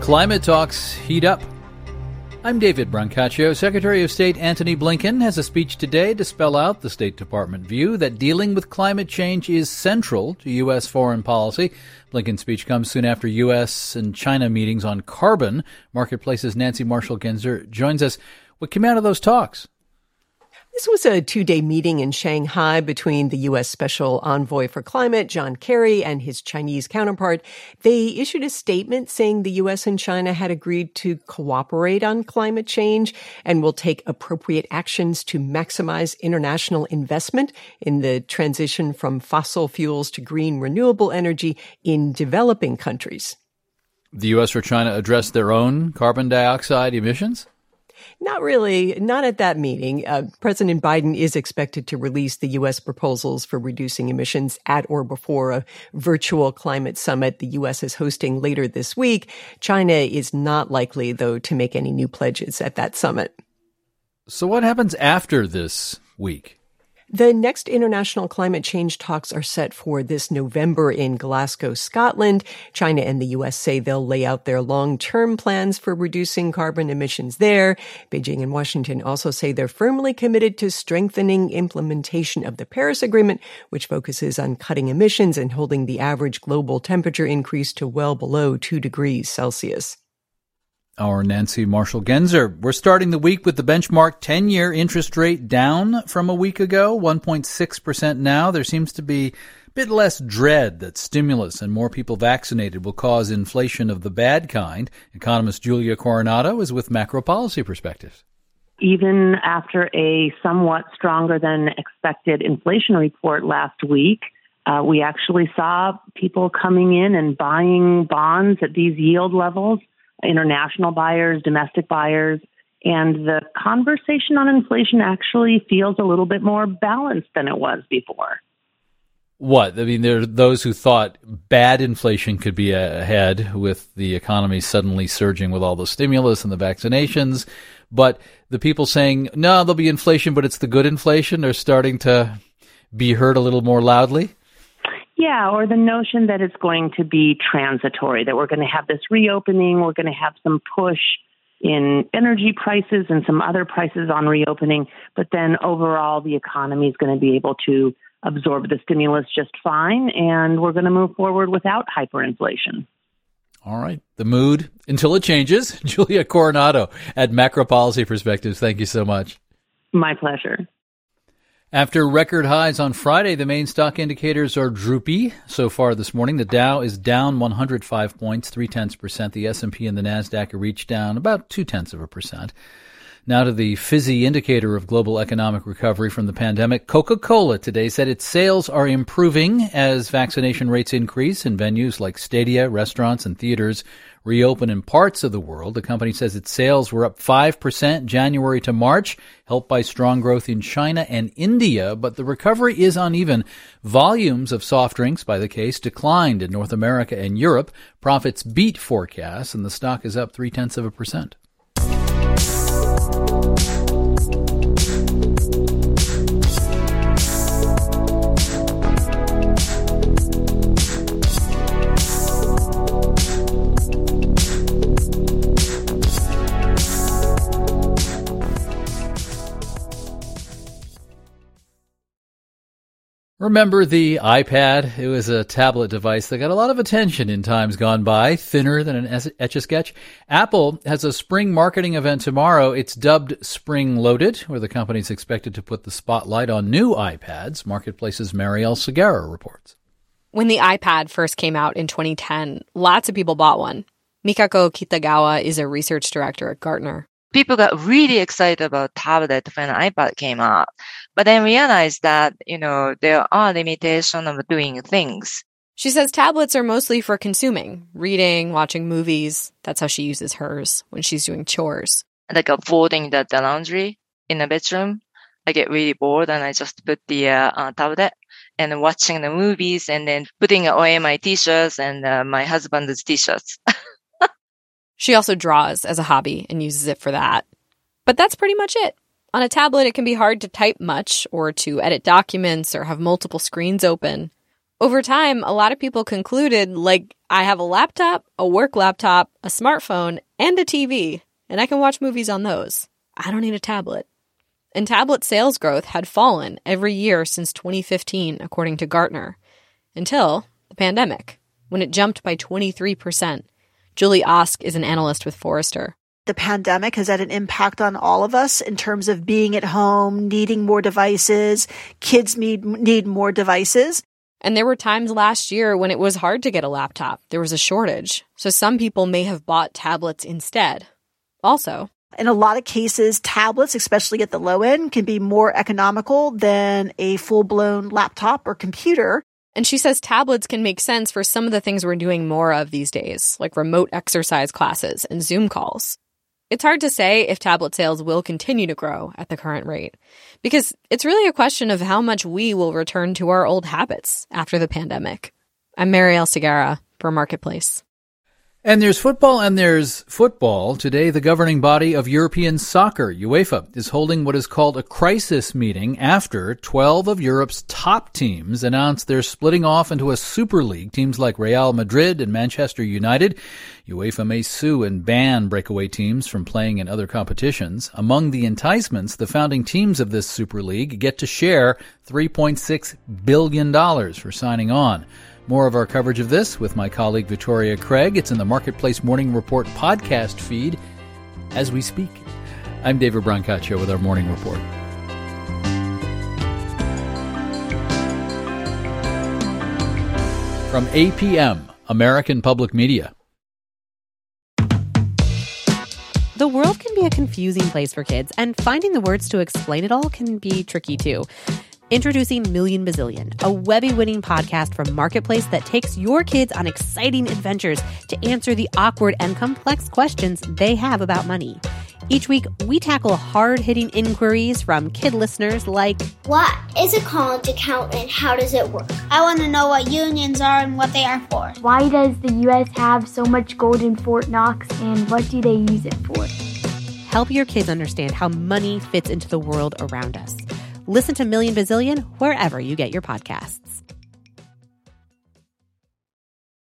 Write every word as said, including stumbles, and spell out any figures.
Climate talks heat up. I'm David Brancaccio. Secretary of State Antony Blinken has a speech today to spell out the State Department view that dealing with climate change is central to U S foreign policy. Blinken's speech comes soon after U S and China meetings on carbon. Marketplace's Nancy Marshall-Genzer joins us. What came out of those talks? This was a two-day meeting in Shanghai between the U S Special Envoy for Climate, John Kerry, and his Chinese counterpart. They issued a statement saying the U S and China had agreed to cooperate on climate change and will take appropriate actions to maximize international investment in the transition from fossil fuels to green renewable energy in developing countries. The U S or China addressed their own carbon dioxide emissions? Not really. Not at that meeting. Uh, President Biden is expected to release the U S proposals for reducing emissions at or before a virtual climate summit the U S is hosting later this week. China is not likely, though, to make any new pledges at that summit. So what happens after this week? The next international climate change talks are set for this November in Glasgow, Scotland. China and the U S say they'll lay out their long-term plans for reducing carbon emissions there. Beijing and Washington also say they're firmly committed to strengthening implementation of the Paris Agreement, which focuses on cutting emissions and holding the average global temperature increase to well below two degrees Celsius. Our Nancy Marshall-Genzer. We're starting the week with the benchmark ten-year interest rate down from a week ago, one point six percent now. There seems to be a bit less dread that stimulus and more people vaccinated will cause inflation of the bad kind. Economist Julia Coronado is with Macro Policy Perspectives. Even after a somewhat stronger than expected inflation report last week, uh, we actually saw people coming in and buying bonds at these yield levels. International buyers, domestic buyers, and the conversation on inflation actually feels a little bit more balanced than it was before. What? I mean, there are those who thought bad inflation could be ahead with the economy suddenly surging with all the stimulus and the vaccinations, but the people saying, no, there'll be inflation, but it's the good inflation, are starting to be heard a little more loudly? Yeah, or the notion that it's going to be transitory, that we're going to have this reopening, we're going to have some push in energy prices and some other prices on reopening, but then overall the economy is going to be able to absorb the stimulus just fine, and we're going to move forward without hyperinflation. All right. The mood until it changes. Julia Coronado at Macro Policy Perspectives. Thank you so much. My pleasure. After record highs on Friday, the main stock indicators are droopy so far this morning. The Dow is down one hundred five points, three-tenths percent. The S and P and the Nasdaq are each down about two-tenths of a percent. Now to the fizzy indicator of global economic recovery from the pandemic. Coca-Cola today said its sales are improving as vaccination rates increase in venues like stadia, restaurants, and theaters reopen in parts of the world. The company says its sales were up five percent January to March, helped by strong growth in China and India, but the recovery is uneven. Volumes of soft drinks, by the case, declined in North America and Europe. Profits beat forecasts, and the stock is up three-tenths of a percent. Remember the iPad? It was a tablet device that got a lot of attention in times gone by, thinner than an Etch-a-Sketch. Apple has a spring marketing event tomorrow. It's dubbed Spring Loaded, where the company is expected to put the spotlight on new iPads. Marketplace's Marielle Segarra reports. When the iPad first came out in twenty ten, lots of people bought one. Mikako Kitagawa is a research director at Gartner. People got really excited about tablet when iPad came out, but then realized that, you know, there are limitations of doing things. She says tablets are mostly for consuming, reading, watching movies. That's how she uses hers when she's doing chores. Like uh, folding the, the laundry in the bedroom, I get really bored and I just put the uh, uh, tablet and watching the movies and then putting away my t-shirts and uh, my husband's t-shirts. She also draws as a hobby and uses it for that. But that's pretty much it. On a tablet, it can be hard to type much or to edit documents or have multiple screens open. Over time, a lot of people concluded, like, I have a laptop, a work laptop, a smartphone, and a T V, and I can watch movies on those. I don't need a tablet. And tablet sales growth had fallen every year since twenty fifteen, according to Gartner, until the pandemic, when it jumped by twenty-three percent. Julie Osk is an analyst with Forrester. The pandemic has had an impact on all of us in terms of being at home, needing more devices. Kids need, need more devices. And there were times last year when it was hard to get a laptop. There was a shortage. So some people may have bought tablets instead. Also, in a lot of cases, tablets, especially at the low end, can be more economical than a full-blown laptop or computer. And she says tablets can make sense for some of the things we're doing more of these days, like remote exercise classes and Zoom calls. It's hard to say if tablet sales will continue to grow at the current rate, because it's really a question of how much we will return to our old habits after the pandemic. I'm Marielle Segarra for Marketplace. And there's football and there's football. Today, the governing body of European soccer, UEFA, is holding what is called a crisis meeting after twelve of Europe's top teams announced they're splitting off into a super league. Teams like Real Madrid and Manchester United. UEFA may sue and ban breakaway teams from playing in other competitions. Among the enticements, the founding teams of this super league get to share three point six billion dollars for signing on. More of our coverage of this with my colleague Victoria Craig. It's in the Marketplace Morning Report podcast feed as we speak. I'm David Brancaccio with our Morning Report. From A P M, American Public Media. The world can be a confusing place for kids, and finding the words to explain it all can be tricky too. Introducing Million Bazillion, a Webby-winning podcast from Marketplace that takes your kids on exciting adventures to answer the awkward and complex questions they have about money. Each week, we tackle hard-hitting inquiries from kid listeners like, what is a college account and how does it work? I want to know what unions are and what they are for. Why does the U S have so much gold in Fort Knox and what do they use it for? Help your kids understand how money fits into the world around us. Listen to Million Bazillion wherever you get your podcasts.